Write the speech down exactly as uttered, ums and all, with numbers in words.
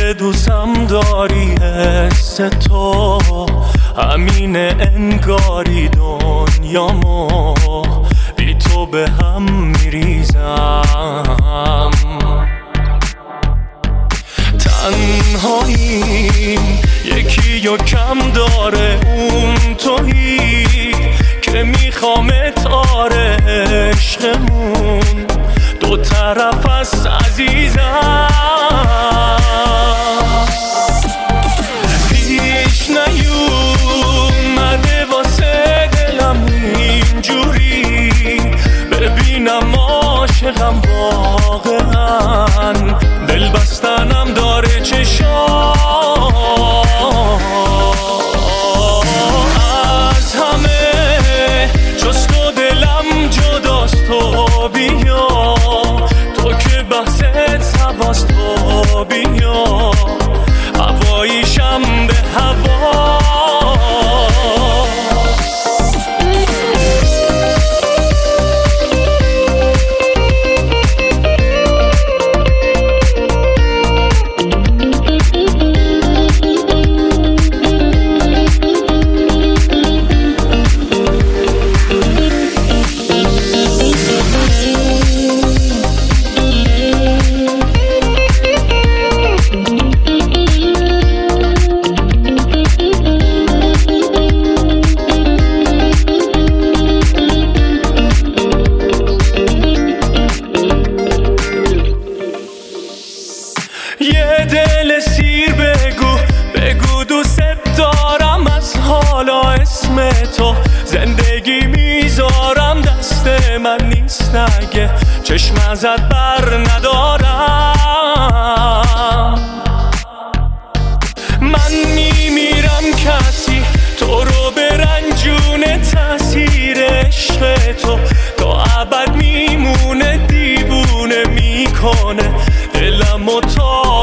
که دوستم داری حس تو همینه، انگاری دنیامو بی تو به هم میریزم. تنهاییم یکی و کم داره، اون تویی که میخوامت، آره عشقمون دو طرف است عزیزم. پیش نیومده واسه دلم اینجوری ببینم عاشقم واقعا، دل بستنم داره چشام. از همه جز تو دلم جداست، تو بیا تو که بحثت سواست، تو بیا هواییشم به هوا. یه دل سیر بگو بگو دوست دارم، از حالا اسم تو زندگی میذارم، دست من نیست اگه چشم ازت بر ندارم. من میمیرم کسی تو رو به رنجونه، تأثیر عشق تو تا ابد میمونه، دیوونه میکنه دلم و تا